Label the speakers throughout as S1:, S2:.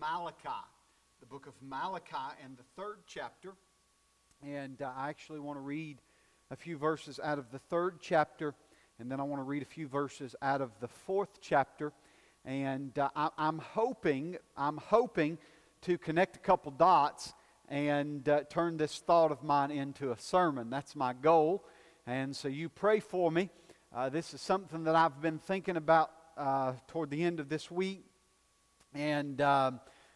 S1: Malachi. The book of Malachi and the third chapter. And I actually want to read a few verses out of the third chapter, and then I want to read a few verses out of the fourth chapter. And I'm hoping to connect a couple dots and turn this thought of mine into a sermon. That's my goal. And so you pray for me. This is something that I've been thinking about toward the end of this week, and I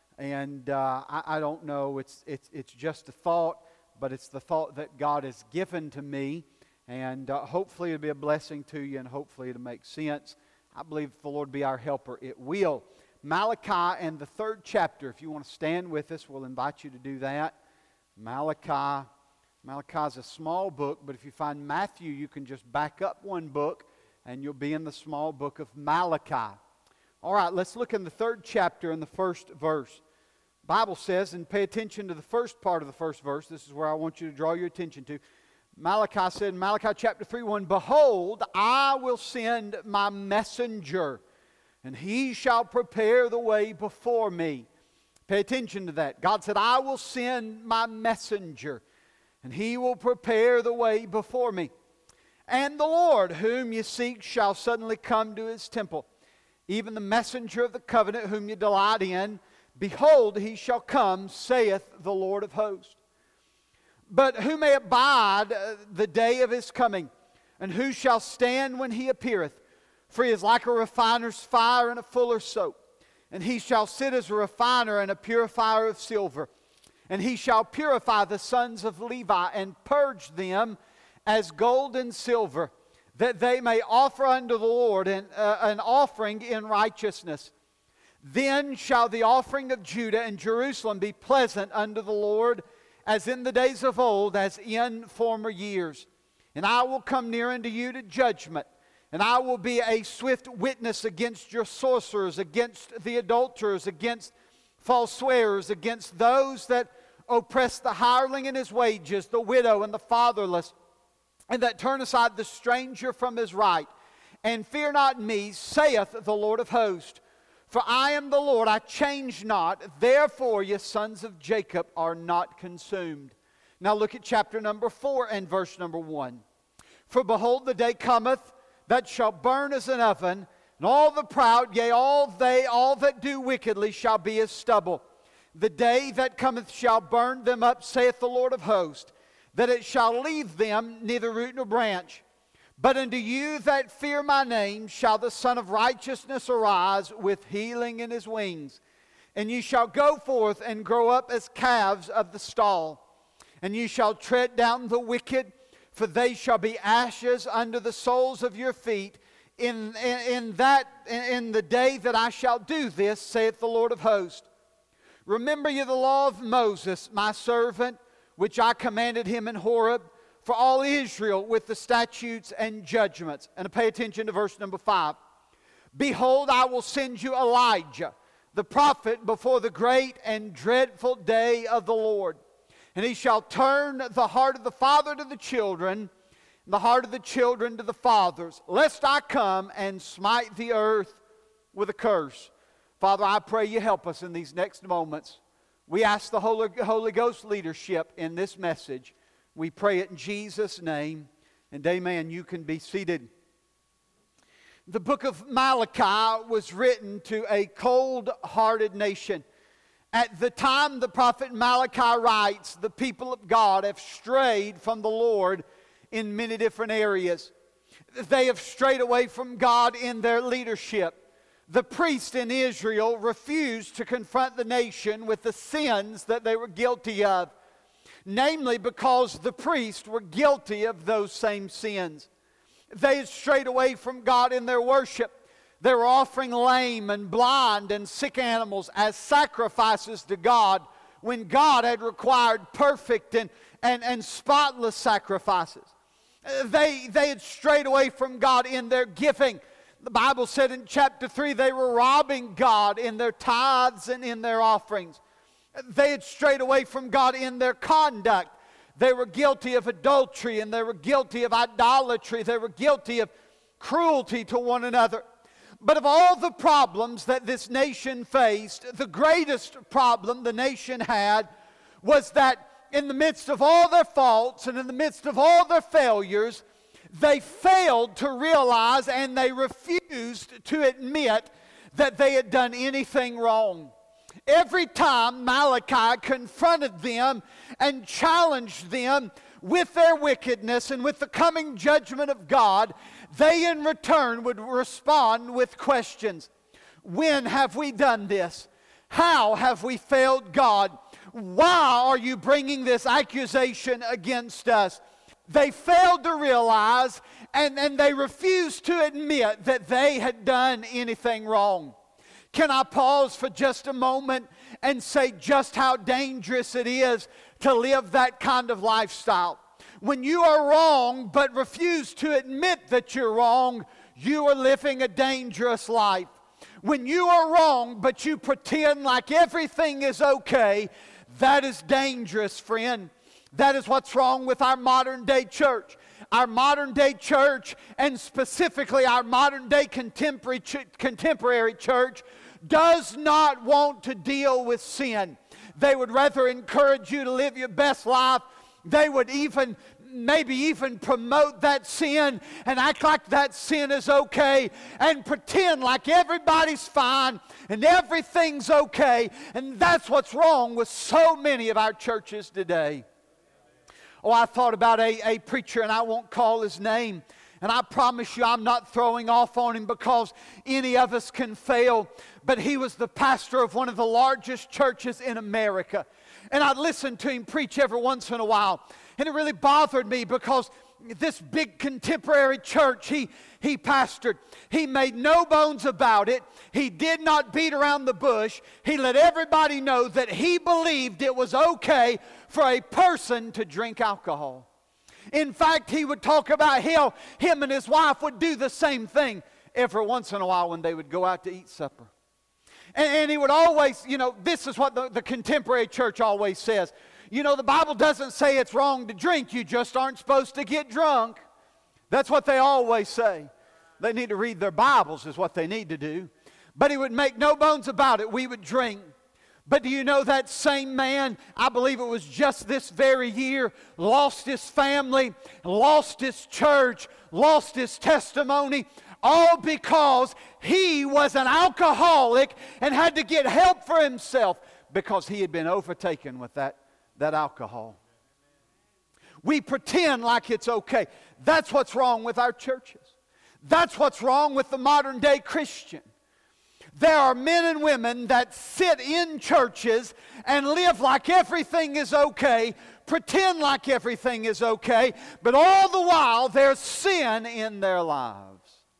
S1: don't know. It's just a thought, but it's the thought that God has given to me, and hopefully it'll be a blessing to you, and hopefully it'll make sense. I believe if the Lord be our helper, it will. Malachi and the third chapter. If you want to stand with us, we'll invite you to do that. Malachi is a small book, but if you find Matthew, you can just back up one book, and you'll be in the small book of Malachi. All right, let's look in the third chapter in the first verse. The Bible says, and pay attention to the first part of the first verse. This is where I want you to draw your attention to. Malachi said in Malachi chapter 3:1, "Behold, I will send my messenger, and he shall prepare the way before me." Pay attention to that. God said, "I will send my messenger, and he will prepare the way before me. And the Lord whom you seek shall suddenly come to his temple. Even the messenger of the covenant whom you delight in, behold, he shall come, saith the Lord of hosts. But who may abide the day of his coming? And who shall stand when he appeareth? For he is like a refiner's fire and a fuller's soap. And he shall sit as a refiner and a purifier of silver. And he shall purify the sons of Levi and purge them as gold and silver, that they may offer unto the Lord an offering in righteousness. Then shall the offering of Judah and Jerusalem be pleasant unto the Lord, as in the days of old, as in former years. And I will come near unto you to judgment, and I will be a swift witness against your sorcerers, against the adulterers, against false swearers, against those that oppress the hireling in his wages, the widow and the fatherless, and that turn aside the stranger from his right. And fear not me, saith the Lord of hosts. For I am the Lord, I change not. Therefore ye sons of Jacob are not consumed." Now look at chapter number 4 and verse number 1. "For behold, the day cometh that shall burn as an oven, and all the proud, yea, all that do wickedly shall be as stubble. The day that cometh shall burn them up, saith the Lord of hosts, that it shall leave them neither root nor branch. But unto you that fear my name shall the Son of Righteousness arise with healing in his wings. And ye shall go forth and grow up as calves of the stall. And ye shall tread down the wicked, for they shall be ashes under the soles of your feet. In the day that I shall do this, saith the Lord of hosts. Remember ye the law of Moses, my servant, which I commanded him in Horeb, for all Israel with the statutes and judgments." And pay attention to verse number 5. "Behold, I will send you Elijah, the prophet, before the great and dreadful day of the Lord. And he shall turn the heart of the father to the children, and the heart of the children to the fathers, lest I come and smite the earth with a curse." Father, I pray you help us in these next moments. We ask the Holy Ghost leadership in this message. We pray it in Jesus' name, and amen. You can be seated. The book of Malachi was written to a cold-hearted nation. At the time the prophet Malachi writes, the people of God have strayed from the Lord in many different areas. They have strayed away from God in their leadership. The priests in Israel refused to confront the nation with the sins that they were guilty of. Namely, because the priests were guilty of those same sins. They had strayed away from God in their worship. They were offering lame and blind and sick animals as sacrifices to God, when God had required perfect and spotless sacrifices. They had strayed away from God in their giving. The Bible said in chapter 3 they were robbing God in their tithes and in their offerings. They had strayed away from God in their conduct. They were guilty of adultery, and they were guilty of idolatry. They were guilty of cruelty to one another. But of all the problems that this nation faced, the greatest problem the nation had was that in the midst of all their faults and in the midst of all their failures, they failed to realize and they refused to admit that they had done anything wrong. Every time Malachi confronted them and challenged them with their wickedness and with the coming judgment of God, they in return would respond with questions. When have we done this? How have we failed God? Why are you bringing this accusation against us? They failed to realize and they refused to admit that they had done anything wrong. Can I pause for just a moment and say just how dangerous it is to live that kind of lifestyle? When you are wrong but refuse to admit that you're wrong, you are living a dangerous life. When you are wrong but you pretend like everything is okay, that is dangerous, friend. That is what's wrong with our modern day church. Our modern day church, and specifically our modern day contemporary church, does not want to deal with sin. They would rather encourage you to live your best life. They would maybe even promote that sin and act like that sin is okay and pretend like everybody's fine and everything's okay. And that's what's wrong with so many of our churches today. Oh, I thought about a preacher, and I won't call his name. And I promise you I'm not throwing off on him because any of us can fail. But he was the pastor of one of the largest churches in America. And I'd listen to him preach every once in a while. And it really bothered me because this big contemporary church he pastored, he made no bones about it. He did not beat around the bush. He let everybody know that he believed it was okay for a person to drink alcohol. In fact, he would talk about how him and his wife would do the same thing every once in a while when they would go out to eat supper. And he would always, this is what the contemporary church always says. The Bible doesn't say it's wrong to drink. You just aren't supposed to get drunk. That's what they always say. They need to read their Bibles is what they need to do. But he would make no bones about it. We would drink. But do you know that same man, I believe it was just this very year, lost his family, lost his church, lost his testimony, all because he was an alcoholic and had to get help for himself because he had been overtaken with that alcohol. We pretend like it's okay. That's what's wrong with our churches. That's what's wrong with the modern day Christian. There are men and women that sit in churches and live like everything is okay, pretend like everything is okay, but all the while there's sin in their lives.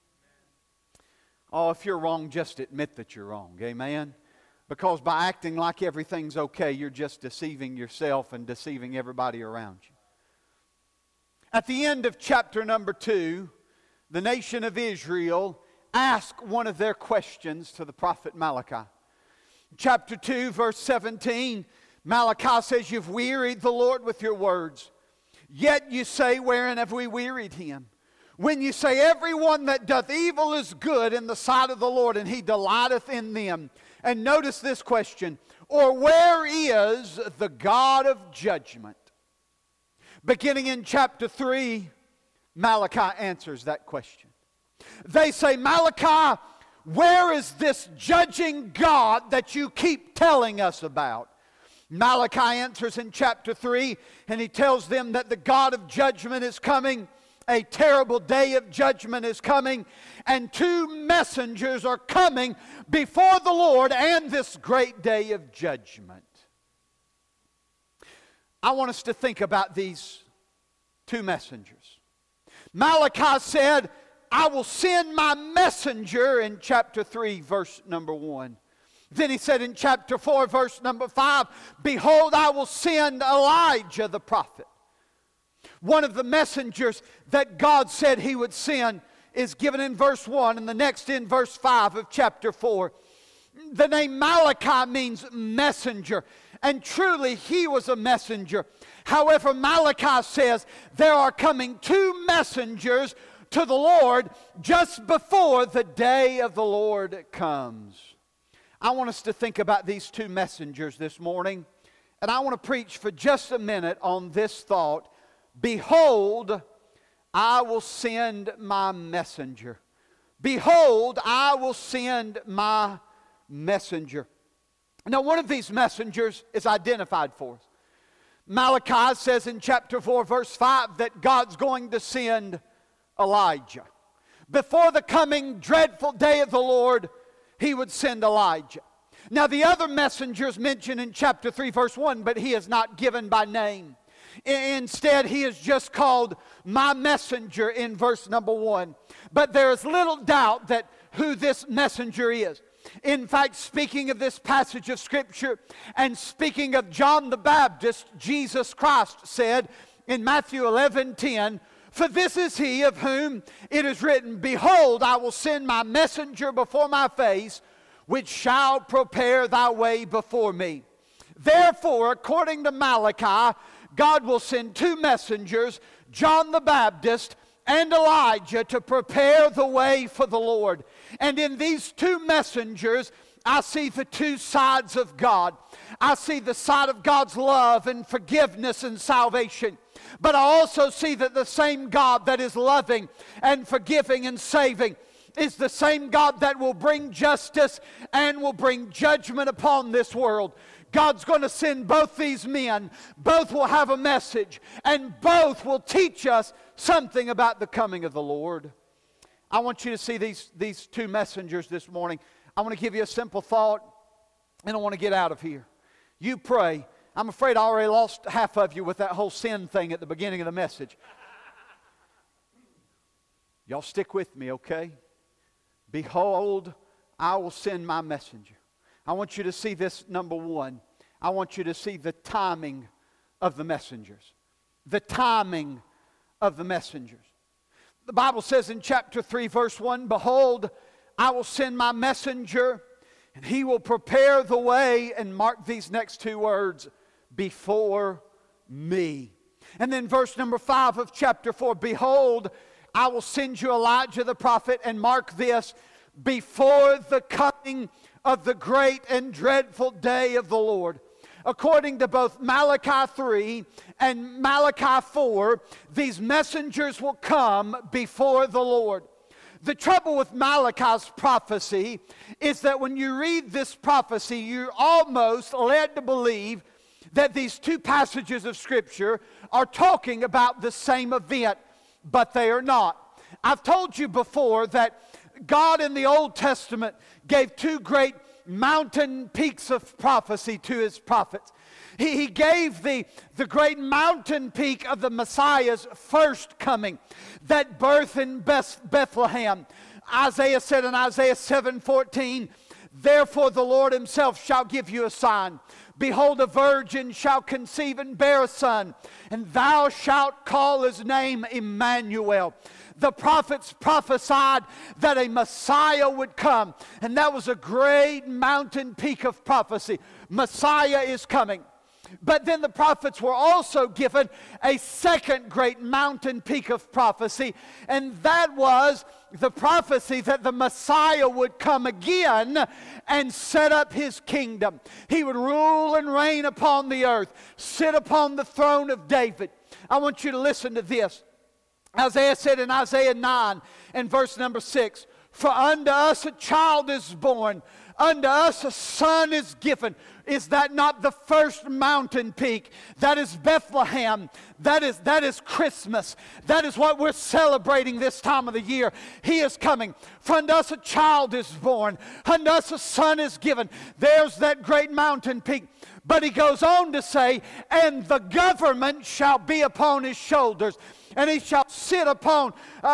S1: Oh, if you're wrong, just admit that you're wrong. Amen? Because by acting like everything's okay, you're just deceiving yourself and deceiving everybody around you. At the end of chapter number 2, the nation of Israel asked one of their questions to the prophet Malachi. Chapter 2, verse 17, Malachi says, "You've wearied the Lord with your words. Yet you say, wherein have we wearied him? When you say, everyone that doth evil is good in the sight of the Lord, and he delighteth in them." And notice this question, "Or where is the God of judgment?" Beginning in chapter 3, Malachi answers that question. They say, "Malachi, where is this judging God that you keep telling us about?" Malachi answers in chapter 3, and he tells them that the God of judgment is coming. A terrible day of judgment is coming, and 2 messengers are coming before the Lord and this great day of judgment. I want us to think about these 2 messengers. Malachi said, "I will send my messenger," in chapter 3, verse number 1. Then he said in chapter 4, verse number 5, "Behold, I will send Elijah the prophet." One of the messengers that God said he would send is given in verse 1 and the next in verse 5 of chapter 4. The name Malachi means messenger, and truly he was a messenger. However, Malachi says there are coming 2 messengers to the Lord just before the day of the Lord comes. I want us to think about these two messengers this morning, and I want to preach for just a minute on this thought. Behold, I will send my messenger. Behold, I will send my messenger. Now, one of these messengers is identified for us. Malachi says in chapter 4, verse 5, that God's going to send Elijah. Before the coming dreadful day of the Lord, He would send Elijah. Now, the other messengers mentioned in chapter 3, verse 1, but he is not given by name. Instead, he is just called my messenger in verse number 1. But there is little doubt that who this messenger is. In fact, speaking of this passage of Scripture and speaking of John the Baptist, Jesus Christ said in Matthew 11:10, "For this is he of whom it is written, Behold, I will send my messenger before my face, which shall prepare thy way before me." Therefore, according to Malachi, God will send two messengers, John the Baptist and Elijah, to prepare the way for the Lord. And in these two messengers, I see the two sides of God. I see the side of God's love and forgiveness and salvation. But I also see that the same God that is loving and forgiving and saving is the same God that will bring justice and will bring judgment upon this world. God's going to send both these men. Both will have a message, and both will teach us something about the coming of the Lord. I want you to see these two messengers this morning. I want to give you a simple thought, and I want to get out of here. You pray. I'm afraid I already lost half of you with that whole sin thing at the beginning of the message. Y'all stick with me, okay? Behold, I will send my messenger. I want you to see this, number one. I want you to see the timing of the messengers. The timing of the messengers. The Bible says in chapter 3, verse 1, "Behold, I will send my messenger, and he will prepare the way," and mark these next two words, "before me." And then verse number 5 of chapter 4, "Behold, I will send you Elijah the prophet," and mark this, "before the coming of the great and dreadful day of the Lord." According to both Malachi 3 and Malachi 4, these messengers will come before the Lord. The trouble with Malachi's prophecy is that when you read this prophecy, you're almost led to believe that these two passages of Scripture are talking about the same event, but they are not. I've told you before that God in the Old Testament gave two great mountain peaks of prophecy to His prophets. He gave the great mountain peak of the Messiah's first coming, that birth in Bethlehem. Isaiah said in Isaiah 7:14, "Therefore the Lord Himself shall give you a sign. Behold, a virgin shall conceive and bear a son, and thou shalt call his name Emmanuel." The prophets prophesied that a Messiah would come, and that was a great mountain peak of prophecy. Messiah is coming. But then the prophets were also given a second great mountain peak of prophecy, and that was the prophecy that the Messiah would come again and set up His kingdom. He would rule and reign upon the earth, sit upon the throne of David. I want you to listen to this. Isaiah said in Isaiah 9 and verse number 6, "For unto us a child is born, unto us a son is given." Is that not the first mountain peak? That is Bethlehem. That is Christmas. That is what we're celebrating this time of the year. He is coming. "For unto us a child is born, unto us a son is given." There's that great mountain peak. But he goes on to say, "And the government shall be upon his shoulders." And he shall sit upon,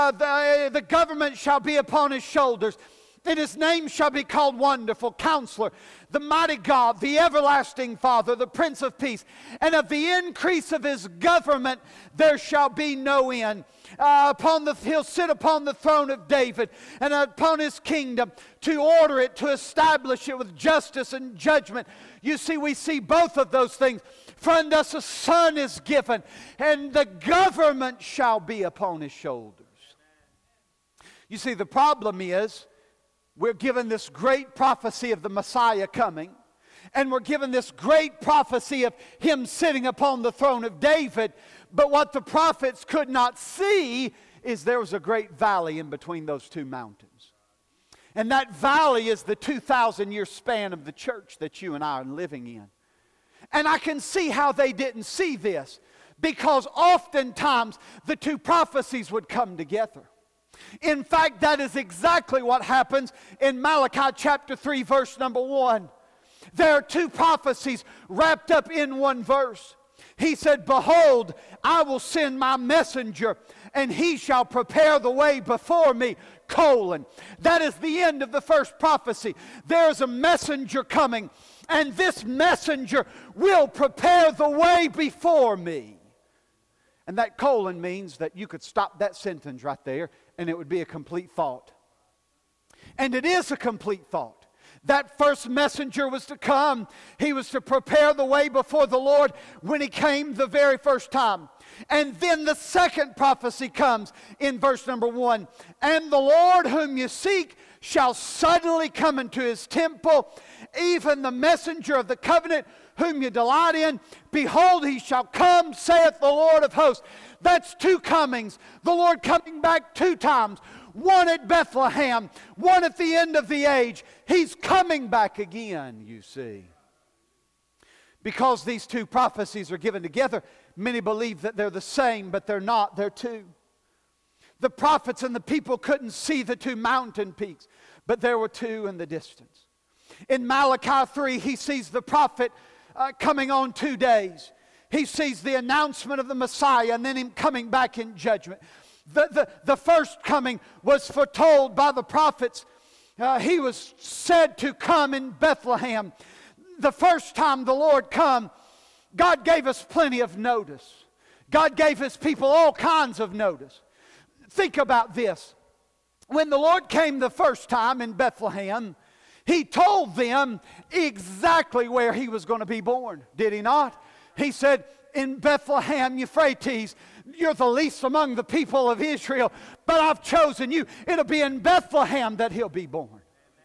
S1: the government shall be upon his shoulders. And his name shall be called Wonderful, Counselor, the Mighty God, the Everlasting Father, the Prince of Peace. And of the increase of his government there shall be no end. He'll sit upon the throne of David and upon his kingdom, to order it, to establish it with justice and judgment. You see, we see both of those things. "For unto us a son is given, and the government shall be upon his shoulders." You see, the problem is we're given this great prophecy of the Messiah coming, and we're given this great prophecy of Him sitting upon the throne of David, but what the prophets could not see is there was a great valley in between those two mountains. And that valley is the 2,000-year span of the church that you and I are living in. And I can see how they didn't see this, because oftentimes the two prophecies would come together. In fact, that is exactly what happens in Malachi chapter 3, verse number 1. There are two prophecies wrapped up in one verse. He said, "Behold, I will send my messenger, and he shall prepare the way before me, colon." That is the end of the first prophecy. There is a messenger coming, and this messenger will prepare the way before me. And that colon means that you could stop that sentence right there, and it would be a complete thought. And it is a complete thought. That first messenger was to come. He was to prepare the way before the Lord when He came the very first time. And then the second prophecy comes in verse number 1. "And the Lord whom you seek shall suddenly come into His temple, even the messenger of the covenant whom you delight in. Behold, He shall come, saith the Lord of hosts." That's two comings. The Lord coming back two times. One at Bethlehem, one at the end of the age. He's coming back again, you see. Because these two prophecies are given together, many believe that they're the same, but they're not. They're two. The prophets and the people couldn't see the two mountain peaks, but there were two in the distance. In Malachi 3, he sees the prophet coming on 2 days. He sees the announcement of the Messiah and then Him coming back in judgment. The first coming was foretold by the prophets. He was said to come in Bethlehem. The first time the Lord come, God gave us plenty of notice. God gave His people all kinds of notice. Think about this. When the Lord came the first time in Bethlehem, He told them exactly where He was going to be born. Did He not? He said, "In Bethlehem, Euphrates, you're the least among the people of Israel, but I've chosen you. It'll be in Bethlehem that He'll be born."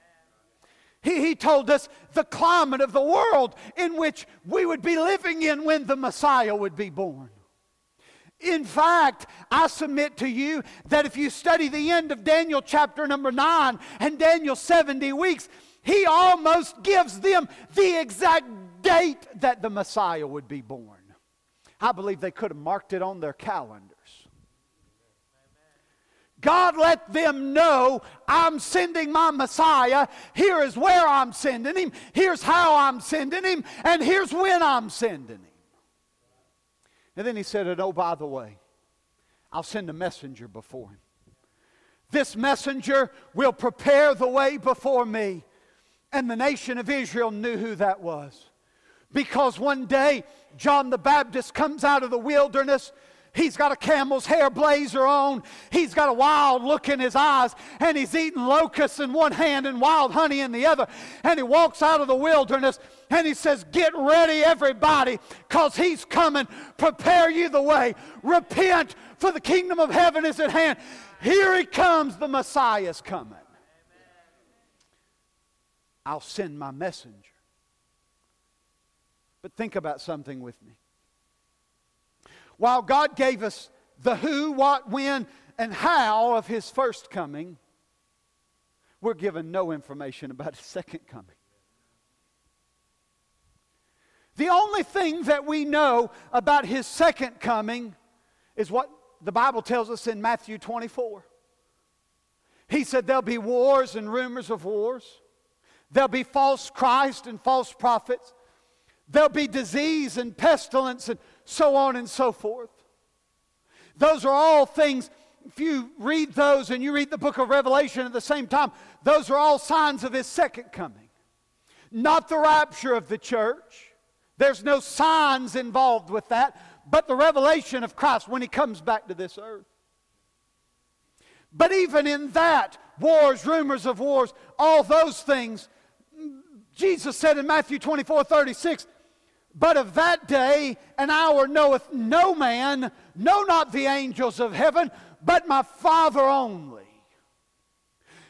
S1: He told us the climate of the world in which we would be living in when the Messiah would be born. In fact, I submit to you that if you study the end of Daniel chapter number 9 and Daniel's 70 weeks, he almost gives them the exact date that the Messiah would be born. I believe they could have marked it on their calendars. God let them know, I'm sending my Messiah. Here is where I'm sending Him. Here's how I'm sending Him. And here's when I'm sending Him. And then He said, "And oh, by the way, I'll send a messenger before Him. This messenger will prepare the way before me." And the nation of Israel knew who that was. Because one day, John the Baptist comes out of the wilderness. He's got a camel's hair blazer on. He's got a wild look in his eyes. And he's eating locusts in one hand and wild honey in the other. And he walks out of the wilderness and he says, "Get ready, everybody, because He's coming. Prepare you the way. Repent, for the kingdom of heaven is at hand." Here He comes. The Messiah's coming. I'll send my messenger. But think about something with me. While God gave us the who, what, when, and how of His first coming, we're given no information about His second coming. The only thing that we know about His second coming is what the Bible tells us in Matthew 24. He said there'll be wars and rumors of wars. There'll be false Christ and false prophets. There'll be disease and pestilence and so on and so forth. Those are all things, if you read those and you read the book of Revelation at the same time, those are all signs of His second coming. Not the rapture of the church. There's no signs involved with that, but the revelation of Christ when He comes back to this earth. But even in that, wars, rumors of wars, all those things, Jesus said in Matthew 24:36, "But of that day and hour knoweth no man, no, not the angels of heaven, but my Father only."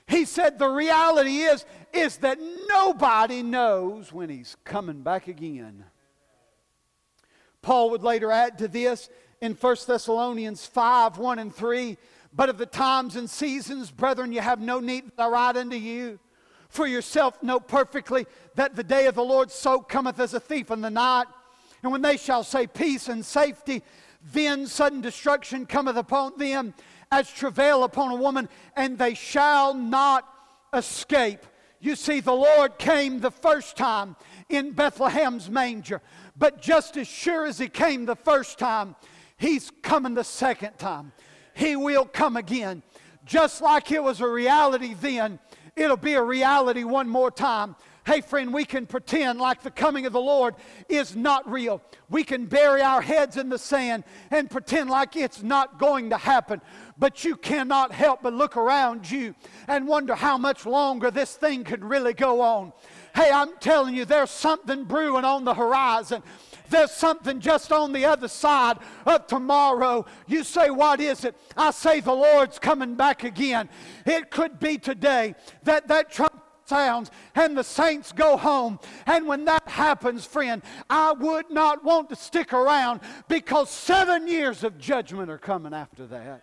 S1: He said the reality is that nobody knows when He's coming back again. Paul would later add to this in 1 Thessalonians 5, 1 and 3, but of the times and seasons, brethren, you have no need that I write unto you. For yourself know perfectly that the day of the Lord so cometh as a thief in the night. And when they shall say peace and safety, then sudden destruction cometh upon them as travail upon a woman, and they shall not escape. You see, the Lord came the first time in Bethlehem's manger. But just as sure as He came the first time, He's coming the second time. He will come again. Just like it was a reality then, it'll be a reality one more time. Hey friend, we can pretend like the coming of the Lord is not real. We can bury our heads in the sand and pretend like it's not going to happen. But you cannot help but look around you and wonder how much longer this thing could really go on. Hey, I'm telling you, there's something brewing on the horizon. There's something just on the other side of tomorrow. You say, what is it? I say the Lord's coming back again. It could be today that trumpet sounds and the saints go home. And when that happens, friend, I would not want to stick around, because 7 years of judgment are coming after that.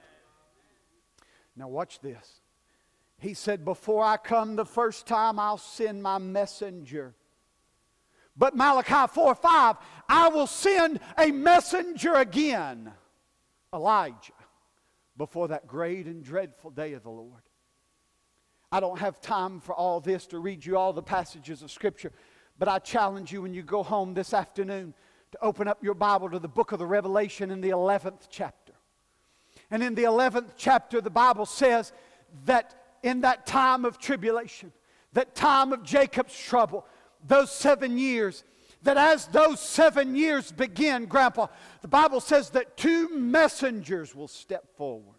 S1: Now watch this. He said, before I come the first time, I'll send my messenger. But Malachi 4:5, I will send a messenger again, Elijah, before that great and dreadful day of the Lord. I don't have time for all this to read you all the passages of Scripture, but I challenge you when you go home this afternoon to open up your Bible to the book of the Revelation in the 11th chapter. And in the 11th chapter, the Bible says that in that time of tribulation, that time of Jacob's trouble, those 7 years, that as those 7 years begin, Grandpa, the Bible says that 2 messengers will step forward.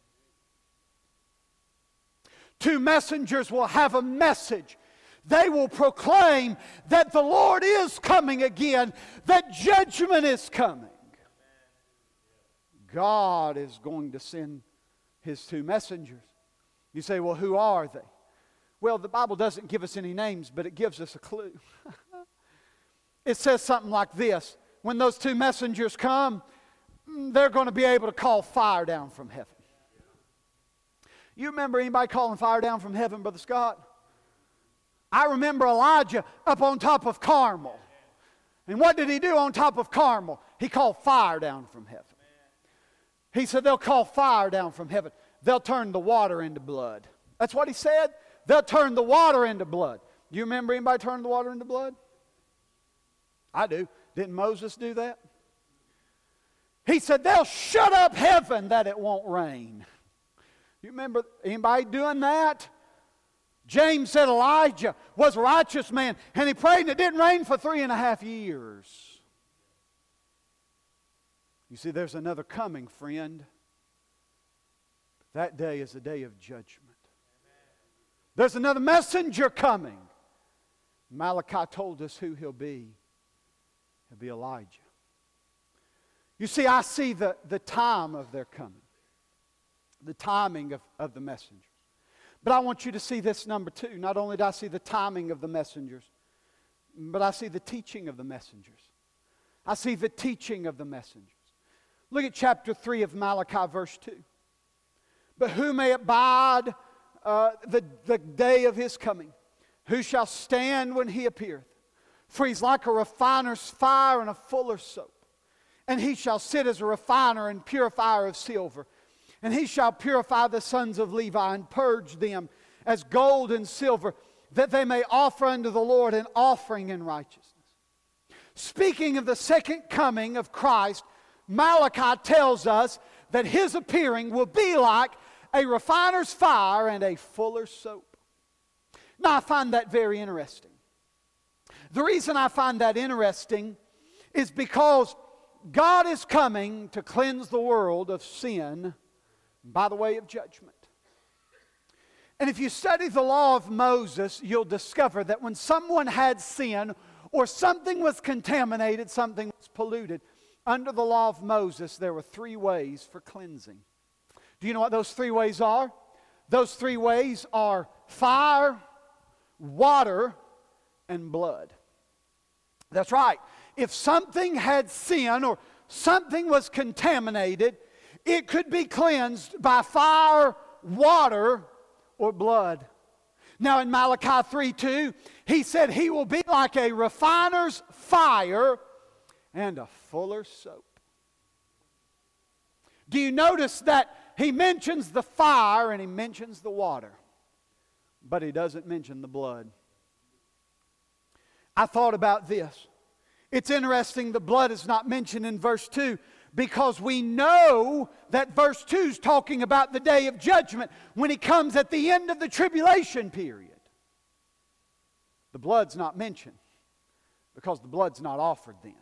S1: 2 messengers will have a message. They will proclaim that the Lord is coming again, that judgment is coming. God is going to send His 2 messengers. You say, well, who are they? Well, the Bible doesn't give us any names, but it gives us a clue. It says something like this. When those 2 messengers come, they're going to be able to call fire down from heaven. You remember anybody calling fire down from heaven, Brother Scott? I remember Elijah up on top of Carmel. And what did he do on top of Carmel? He called fire down from heaven. He said they'll call fire down from heaven. They'll turn the water into blood. That's what he said. They'll turn the water into blood. Do you remember anybody turning the water into blood? I do. Didn't Moses do that? He said they'll shut up heaven that it won't rain. You remember anybody doing that? James said Elijah was a righteous man, and he prayed and it didn't rain for 3.5 years. You see, there's another coming, friend. That day is a day of judgment. There's another messenger coming. Malachi told us who he'll be. He'll be Elijah. You see, I see the time of their coming. The timing of the messengers. But I want you to see this number 2. Not only do I see the timing of the messengers, but I see the teaching of the messengers. I see the teaching of the messengers. Look at chapter 3 of Malachi, verse 2. But who may abide the day of his coming? Who shall stand when he appeareth? For he's like a refiner's fire and a fuller's soap. And he shall sit as a refiner and purifier of silver. And he shall purify the sons of Levi and purge them as gold and silver, that they may offer unto the Lord an offering in righteousness. Speaking of the second coming of Christ, Malachi tells us that his appearing will be like a refiner's fire and a fuller's soap. Now, I find that very interesting. The reason I find that interesting is because God is coming to cleanse the world of sin by the way of judgment. And if you study the law of Moses, you'll discover that when someone had sin or something was contaminated, something was polluted, under the law of Moses, there were 3 ways for cleansing. Do you know what those 3 ways are? Those three ways are fire, water, and blood. That's right. If something had sin or something was contaminated, it could be cleansed by fire, water, or blood. Now in Malachi 3:2, he said he will be like a refiner's fire and a fuller's soap. Do you notice that he mentions the fire and he mentions the water, but he doesn't mention the blood? I thought about this. It's interesting the blood is not mentioned in verse 2 because we know that verse 2 is talking about the day of judgment when he comes at the end of the tribulation period. The blood's not mentioned because the blood's not offered then.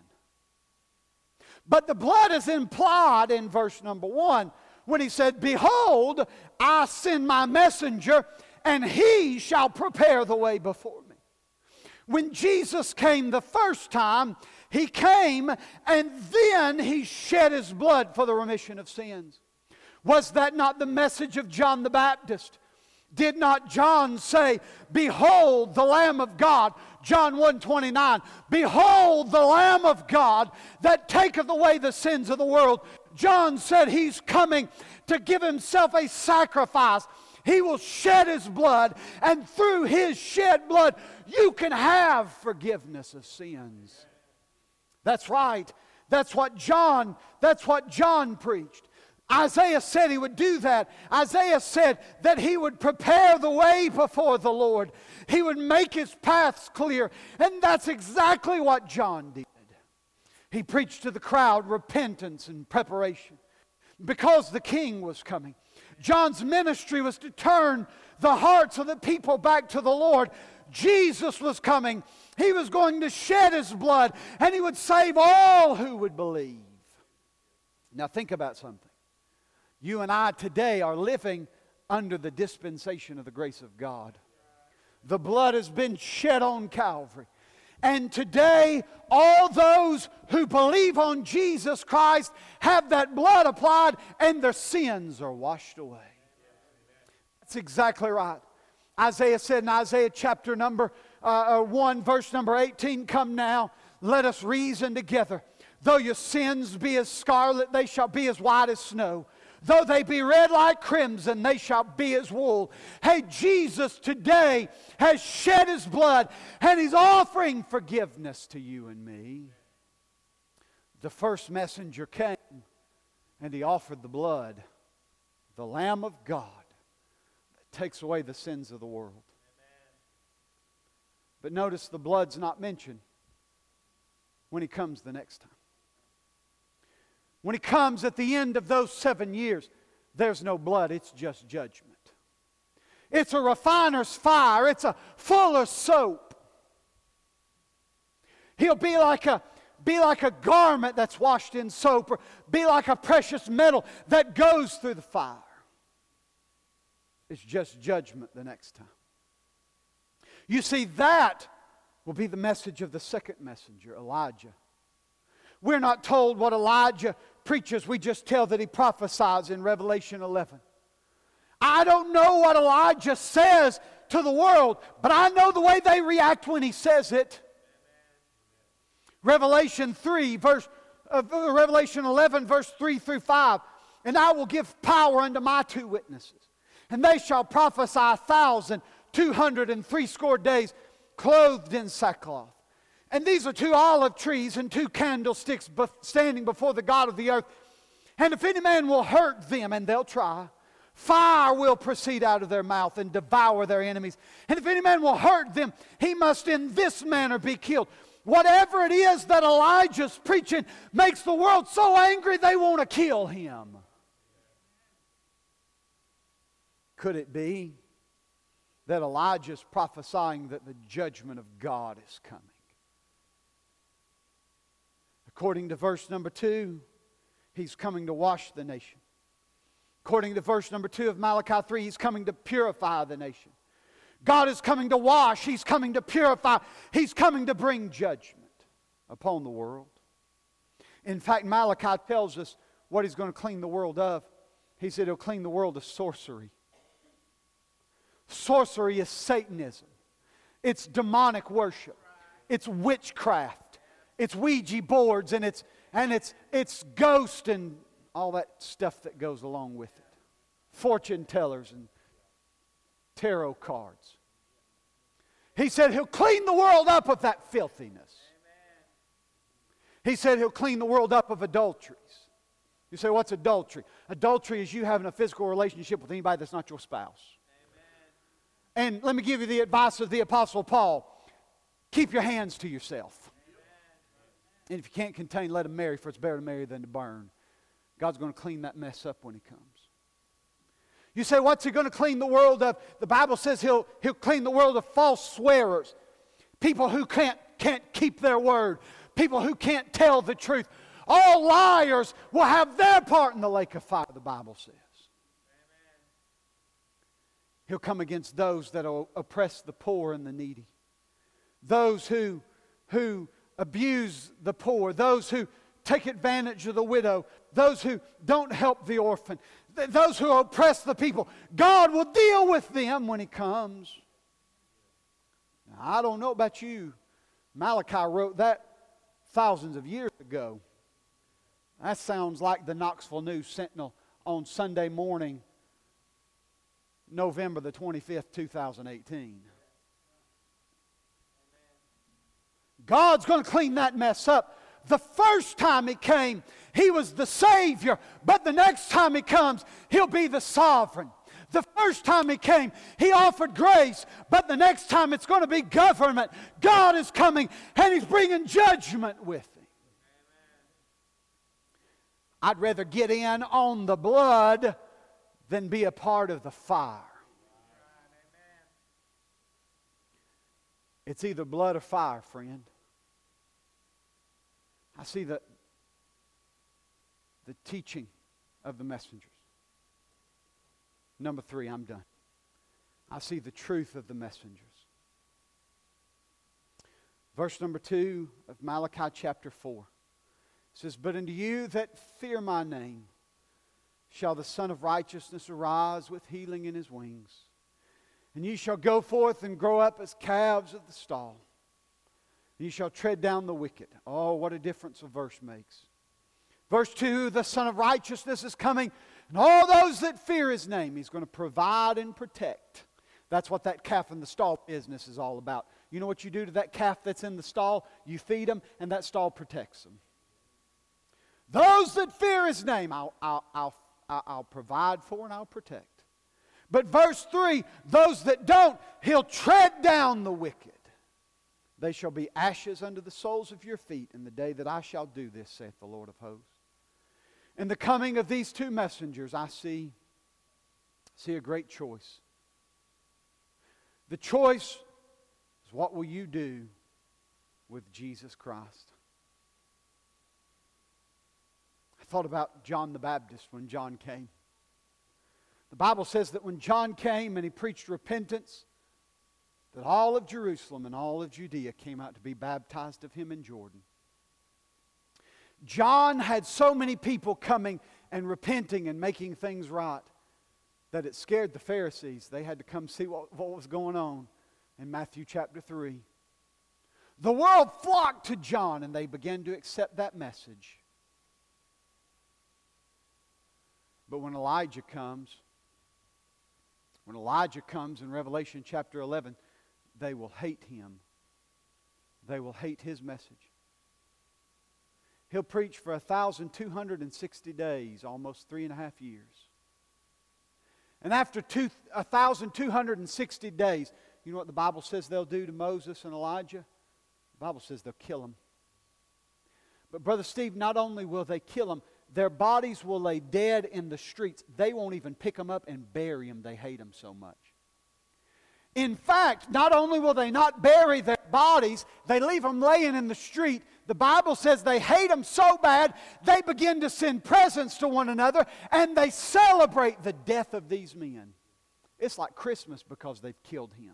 S1: But the blood is implied in verse number 1 when he said, "Behold, I send my messenger, and he shall prepare the way before me." When Jesus came the first time, he came and then he shed his blood for the remission of sins. Was that not the message of John the Baptist? Did not John say, "Behold the Lamb of God," John 1:29, "Behold the Lamb of God that taketh away the sins of the world." John said he's coming to give himself a sacrifice. He will shed his blood, and through his shed blood, you can have forgiveness of sins. That's right. That's what John preached. Isaiah said he would do that. Isaiah said that he would prepare the way before the Lord. He would make his paths clear. And that's exactly what John did. He preached to the crowd repentance and preparation because the king was coming. John's ministry was to turn the hearts of the people back to the Lord. Jesus was coming. He was going to shed his blood, and he would save all who would believe. Now think about something. You and I today are living under the dispensation of the grace of God. The blood has been shed on Calvary. And today, all those who believe on Jesus Christ have that blood applied and their sins are washed away. That's exactly right. Isaiah said in Isaiah chapter number 1, verse number 18, "Come now, let us reason together. Though your sins be as scarlet, they shall be as white as snow. Though they be red like crimson, they shall be as wool." Hey, Jesus today has shed his blood, and he's offering forgiveness to you and me. The first messenger came, and he offered the blood, the Lamb of God that takes away the sins of the world. But notice the blood's not mentioned when he comes the next time. When he comes at the end of those 7 years, there's no blood, it's just judgment. It's a refiner's fire, it's a fuller's soap. He'll be like a garment that's washed in soap, or be like a precious metal that goes through the fire. It's just judgment the next time. You see, that will be the message of the second messenger, Elijah. We're not told what Elijah preaches. We just tell that he prophesies in Revelation 11. I don't know what Elijah says to the world, but I know the way they react when he says it. Revelation 11, verse 3 through 5. "And I will give power unto my 2 witnesses, and they shall prophesy 1,260 days, clothed in sackcloth. And these are 2 olive trees and 2 candlesticks standing before the God of the earth. And if any man will hurt them," and they'll try, "fire will proceed out of their mouth and devour their enemies. And if any man will hurt them, he must in this manner be killed." Whatever it is that Elijah's preaching makes the world so angry they want to kill him. Could it be that Elijah's prophesying that the judgment of God is coming? According to verse number 2, he's coming to wash the nation. According to verse number 2 of Malachi 3, he's coming to purify the nation. God is coming to wash. He's coming to purify. He's coming to bring judgment upon the world. In fact, Malachi tells us what he's going to clean the world of. He said he'll clean the world of sorcery. Sorcery is Satanism. It's demonic worship. It's witchcraft. It's Ouija boards, and it's ghost and all that stuff that goes along with it. Fortune tellers and tarot cards. He said He'll clean the world up of that filthiness. He said He'll clean the world up of adulteries. You say, what's adultery? Adultery is you having a physical relationship with anybody that's not your spouse. Amen. And let me give you the advice of the Apostle Paul. Keep your hands to yourself. Amen. And if you can't contain, let him marry, for it's better to marry than to burn. God's going to clean that mess up when He comes. You say, what's He going to clean the world of? The Bible says He'll clean the world of false swearers. People who can't keep their word. People who can't tell the truth. All liars will have their part in the lake of fire, the Bible says. Amen. He'll come against those that will oppress the poor and the needy. Those who abuse the poor. Those who take advantage of the widow. Those who don't help the orphan. Those who oppress the people. God will deal with them when He comes. Now, I don't know about you. Malachi wrote that thousands of years ago. That sounds like the Knoxville News Sentinel on Sunday morning, November the 25th, 2018. God's going to clean that mess up. The first time He came, He was the Savior. But the next time He comes, He'll be the sovereign. The first time He came, He offered grace. But the next time it's going to be government. God is coming and He's bringing judgment with Him. I'd rather get in on the blood than be a part of the fire. It's either blood or fire, friend. I see the teaching of the messengers. Number 3, I'm done. I see the truth of the messengers. Verse number 2 of Malachi chapter 4. It says, but unto you that fear my name shall the Son of Righteousness arise with healing in His wings. And ye shall go forth and grow up as calves of the stall. And ye shall tread down the wicked. Oh, what a difference a verse makes. Verse 2, the Son of Righteousness is coming, and all those that fear His name, He's going to provide and protect. That's what that calf in the stall business is all about. You know what you do to that calf that's in the stall? You feed them, and that stall protects them. Those that fear His name, I'll provide for and I'll protect. But verse 3, those that don't, He'll tread down the wicked. They shall be ashes under the soles of your feet in the day that I shall do this, saith the Lord of hosts. In the coming of these two messengers, I see a great choice. The choice is, what will you do with Jesus Christ? I thought about John the Baptist when John came. The Bible says that when John came and he preached repentance, that all of Jerusalem and all of Judea came out to be baptized of him in Jordan. John had so many people coming and repenting and making things right that it scared the Pharisees. They had to come see what was going on in Matthew chapter 3. The world flocked to John and they began to accept that message. But when Elijah comes in Revelation chapter 11, they will hate him. They will hate his message. He'll preach for 1,260 days, almost 3.5 years. And after 1,260 days, you know what the Bible says they'll do to Moses and Elijah? The Bible says they'll kill them. But Brother Steve, not only will they kill them, their bodies will lay dead in the streets. They won't even pick them up and bury them. They hate them so much. In fact, not only will they not bury their bodies, they leave them laying in the street. The Bible says they hate them so bad, they begin to send presents to one another, and they celebrate the death of these men. It's like Christmas because they've killed him.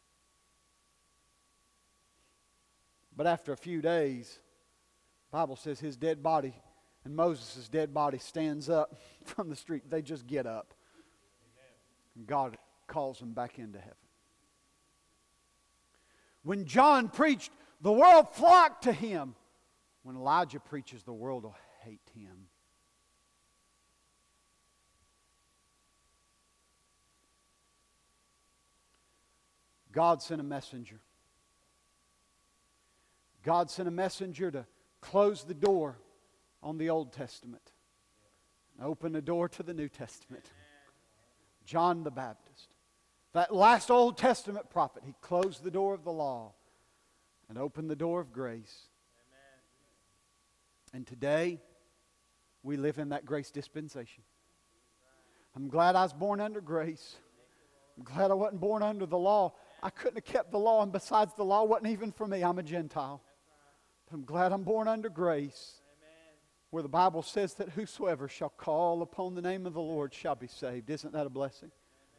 S1: But after a few days, the Bible says his dead body and Moses' dead body stands up from the street. They just get up. And God calls them back into heaven. When John preached, the world flocked to him. When Elijah preaches, the world will hate him. God sent a messenger. God sent a messenger to close the door on the Old Testament and open the door to the New Testament. John the Baptist, that last Old Testament prophet, he closed the door of the law and opened the door of grace. And today, we live in that grace dispensation. I'm glad I was born under grace. I'm glad I wasn't born under the law. I couldn't have kept the law, and besides, the law wasn't even for me. I'm a Gentile. But I'm glad I'm born under grace, where the Bible says that whosoever shall call upon the name of the Lord shall be saved. Isn't that a blessing?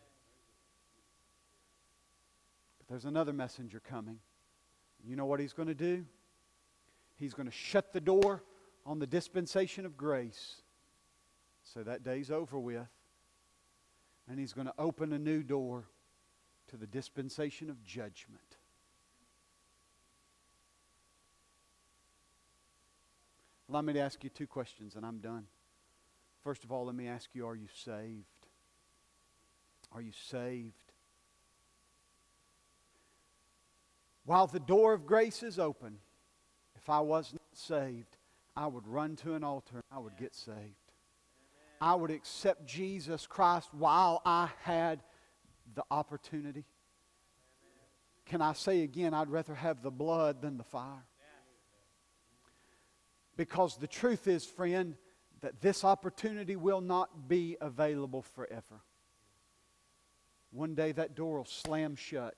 S1: But there's another messenger coming. You know what he's going to do? He's going to shut the door on the dispensation of grace, so that day's over with. And he's going to open a new door to the dispensation of judgment. Allow me to ask you two questions and I'm done. First of all, let me ask you, are you saved? Are you saved? While the door of grace is open, if I was not saved, I would run to an altar and I would get saved. I would accept Jesus Christ while I had the opportunity. Can I say again, I'd rather have the blood than the fire. Because the truth is, friend, that this opportunity will not be available forever. One day that door will slam shut.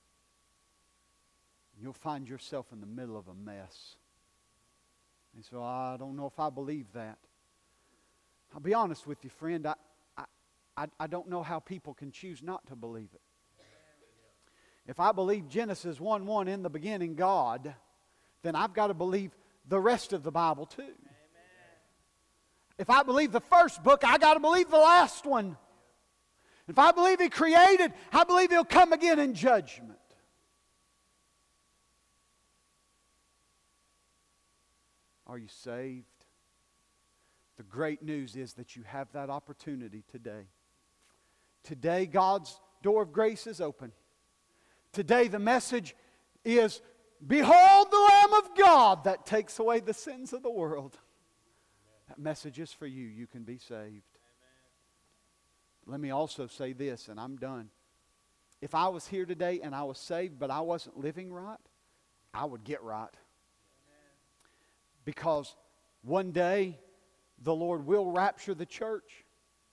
S1: You'll find yourself in the middle of a mess. And so I don't know if I believe that. I'll be honest with you, friend. I don't know how people can choose not to believe it. If I believe Genesis 1:1, in the beginning God, then I've got to believe the rest of the Bible too. Amen. If I believe the first book, I got to believe the last one. If I believe He created, I believe He'll come again in judgment. Are you saved? The great news is that you have that opportunity today. Today, God's door of grace is open. Today, the message is, behold the Lamb of God that takes away the sins of the world. That message is for you. You can be saved. Let me also say this, and I'm done. If I was here today and I was saved, but I wasn't living right, I would get right. Because one day, the Lord will rapture the church.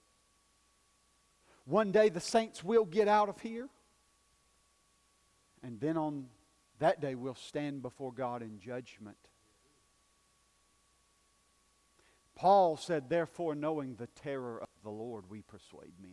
S1: One day, the saints will get out of here. And then on that day, we'll stand before God in judgment. Paul said, therefore, knowing the terror of the Lord, we persuade men.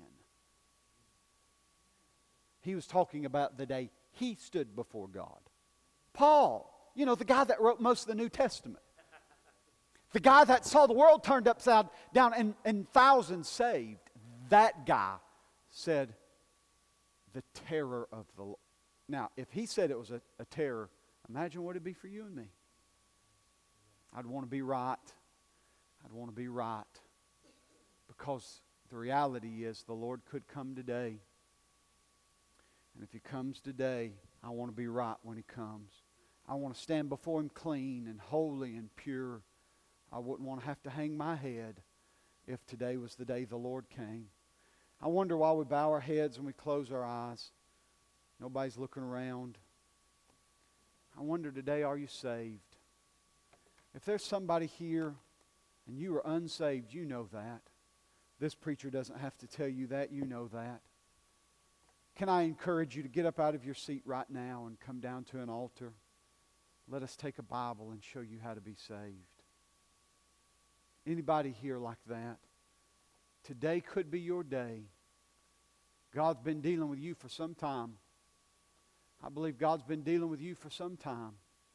S1: He was talking about the day he stood before God. Paul, you know, the guy that wrote most of the New Testament. The guy that saw the world turned upside down and thousands saved. That guy said, the terror of the Lord. Now, if he said it was a terror, imagine what it'd be for you and me. I'd want to be right. I'd want to be right. Because the reality is the Lord could come today. And if He comes today, I want to be right when He comes. I want to stand before Him clean and holy and pure. I wouldn't want to have to hang my head if today was the day the Lord came. I wonder, while we bow our heads and we close our eyes, nobody's looking around, I wonder today, are you saved? If there's somebody here and you are unsaved, you know that. This preacher doesn't have to tell you that. You know that. Can I encourage you to get up out of your seat right now and come down to an altar? Let us take a Bible and show you how to be saved. Anybody here like that? Today could be your day. God's been dealing with you for some time. I believe God's been dealing with you for some time.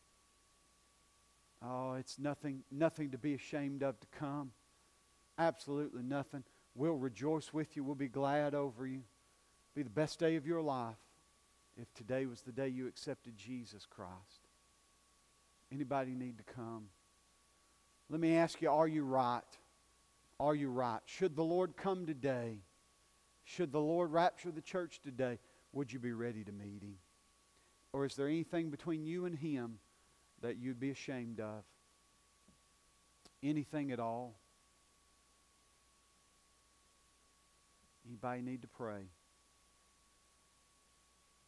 S1: Oh, it's nothing to be ashamed of to come. Absolutely nothing. We'll rejoice with you. We'll be glad over you. Be the best day of your life if today was the day you accepted Jesus Christ. Anybody need to come? Let me ask you, are you right? Are you right? Should the Lord come today, should the Lord rapture the church today, would you be ready to meet Him? Or is there anything between you and Him that you'd be ashamed of? Anything at all? Anybody need to pray?